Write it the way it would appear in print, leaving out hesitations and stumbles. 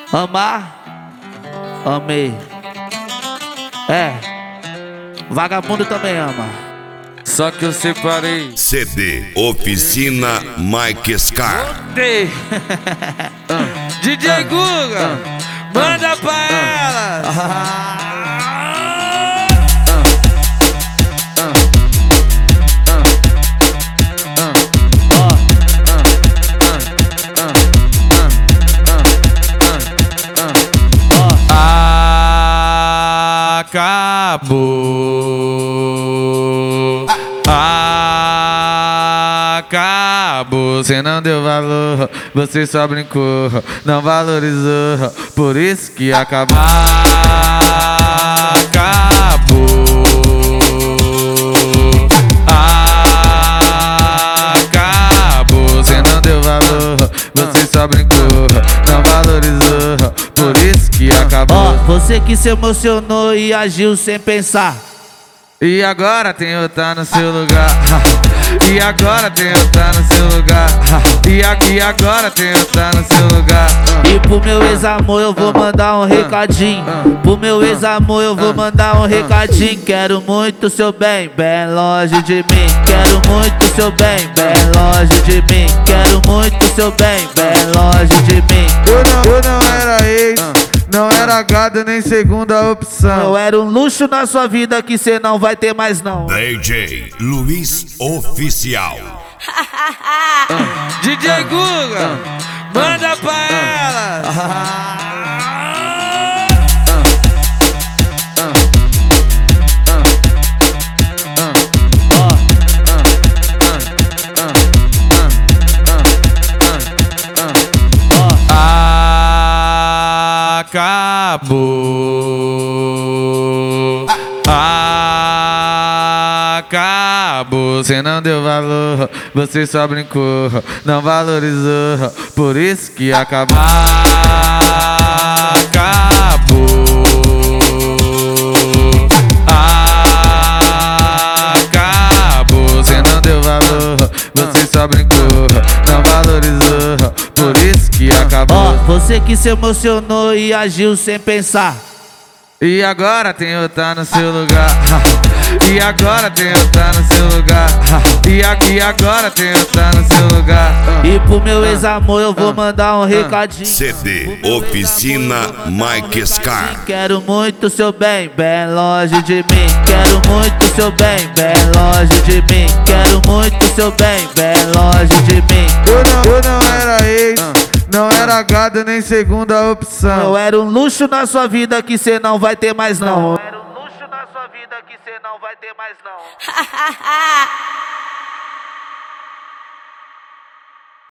Amar, amei. É, vagabundo também ama. Só que eu separei. CD Oficina Mike Scar. DJ Guga, manda pra ela. Acabou, cê não deu valor, você só brincou, não valorizou, por isso que acabou. Acabou, cê não deu valor, você só brincou, não valorizou, por isso que acabou. Você que se emocionou e agiu sem pensar. E agora tem outra no seu lugar. E agora tem outra no seu lugar. E agora tem outra no seu lugar. E pro meu ex-amor eu vou mandar um recadinho. Pro meu ex-amor eu vou mandar um recadinho. Quero muito seu bem, bem longe de mim. Quero muito seu bem, bem longe de mim. Quero muito seu bem, bem longe de mim. Eu não era ex, não era gado nem segunda opção. Eu era um luxo na sua vida que cê não vai ter mais não. DJ Luiz Oficial. DJ Guga, manda pra ela. Acabou, cê não deu valor, você só brincou, não valorizou, por isso que acabou. Acabou, cê não deu valor, você só brincou, não valorizou, por isso que acabou. Você que se emocionou e agiu sem pensar. E agora tem outra no seu lugar. E agora tem outra no seu lugar. E agora tem outra no seu lugar. E pro meu ex-amor eu vou mandar um recadinho. CD Oficina Mike Scar. Quero muito seu bem, bem longe de mim. Quero muito seu bem, bem longe de mim. Quero muito seu bem, bem longe de mim. Eu não era ex, não era gado nem segunda opção. Eu era um luxo na sua vida que cê não vai ter mais não. Eu era um luxo na sua vida que cê não vai ter mais não.